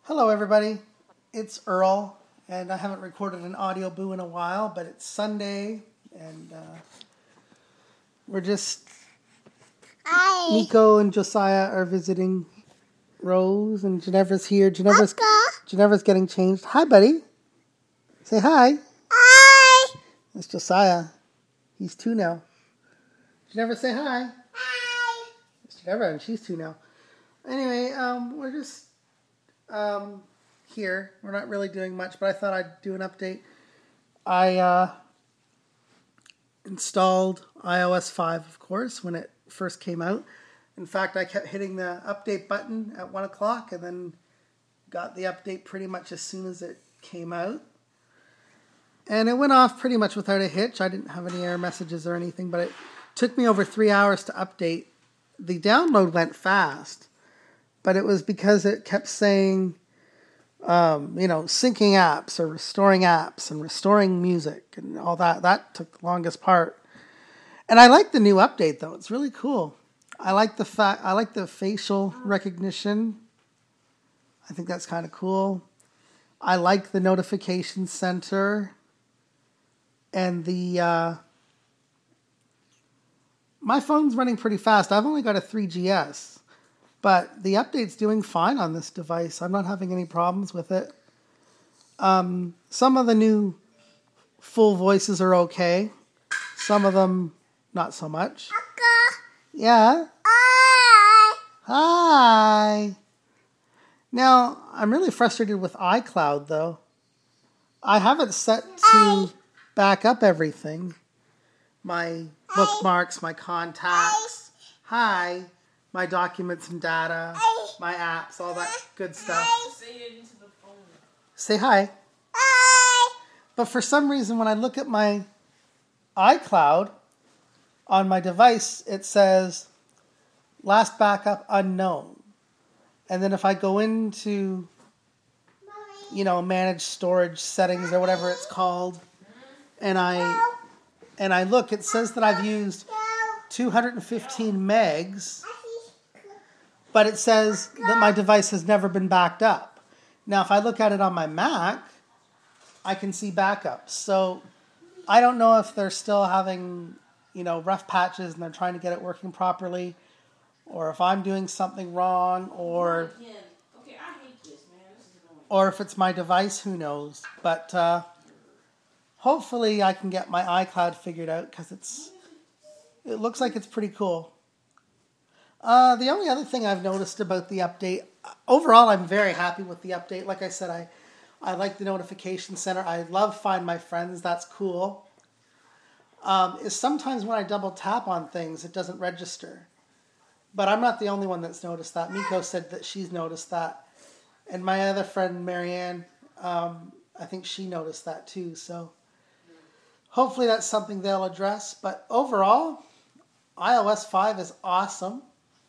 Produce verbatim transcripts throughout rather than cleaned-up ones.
Hello, everybody. It's Earl, and I haven't recorded an audio boo in a while, but it's Sunday, and uh, we're just. Hi. Nico and Josiah are visiting Rose, and Ginevra's here. Ginevra's, Ginevra's getting changed. Hi, buddy. Say hi. Hi. That's Josiah. He's two now. Ginevra, say hi. Hi. It's Ginevra, and she's two now. Anyway, um, we're just um, here. We're not really doing much, but I thought I'd do an update. I uh, installed i O S five, of course, when it first came out. In fact, I kept hitting the update button at one o'clock and then got the update pretty much as soon as it came out. And it went off pretty much without a hitch. I didn't have any error messages or anything, but it took me over three hours to update. The download went fast, but it was because it kept saying, um, you know, syncing apps or restoring apps and restoring music and all that. That took the longest part. And I like the new update, though. It's really cool. I like the fact I like the facial recognition. I think that's kind of cool. I like the notification center. And the uh, my phone's running pretty fast. I've only got a three G S, but the update's doing fine on this device. I'm not having any problems with it. Um, some of the new full voices are okay. Some of them, not so much. Yeah. Hi. Hi. Now, I'm really frustrated with iCloud, though. I have it set to back up everything. My bookmarks, my contacts. Hi. My documents and data. My apps, all that good stuff. Say it into the phone. Say hi. Hi. But for some reason, when I look at my iCloud on my device, it says last backup unknown. And then if I go into, you know, manage storage settings or whatever it's called, and I and I look, it says that I've used two hundred fifteen megs, but it says that my device has never been backed up. Now, if I look at it on my Mac, I can see backups. So I don't know if they're still having, you know, rough patches and they're trying to get it working properly, or if I'm doing something wrong, or Okay, I hate this, man. This is annoying. or if it's my device, who knows. But uh, hopefully I can get my iCloud figured out, because it's it looks like it's pretty cool. Uh, the only other thing I've noticed about the update, overall I'm very happy with the update. Like I said, I, I like the notification center. I love Find My Friends. That's cool. Um, is sometimes when I double tap on things, it doesn't register. But I'm not the only one that's noticed that. Miko said that she's noticed that. And my other friend, Marianne, um, I think she noticed that too. So hopefully that's something they'll address. But overall, i O S five is awesome.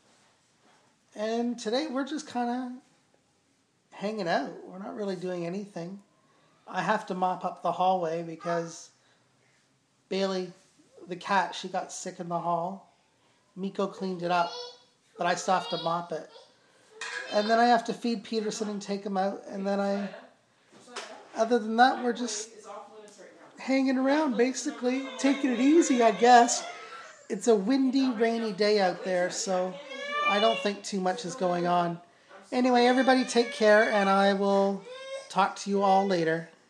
And today we're just kind of hanging out. We're not really doing anything. I have to mop up the hallway because Bailey, the cat, she got sick in the hall. Miko cleaned it up, but I still have to mop it. And then I have to feed Peterson and take him out. And then I, other than that, we're just hanging around, basically. Taking it easy, I guess. It's a windy, rainy day out there, so I don't think too much is going on. Anyway, everybody take care, and I will talk to you all later.